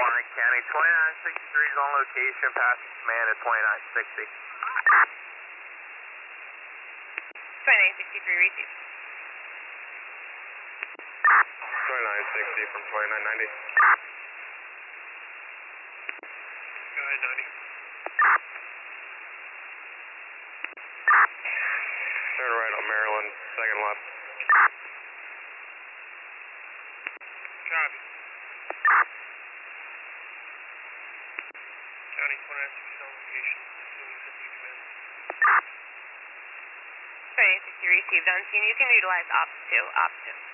Alright, County 2963 is on location, passing command at 2960. 2963 received. 2960 from 2990. Go ahead, 90. Turn right on Maryland, second left. Copy. County 2960 on location. Assuming 50 command. 2960 received. On scene, you can utilize OPS 2. OPS 2.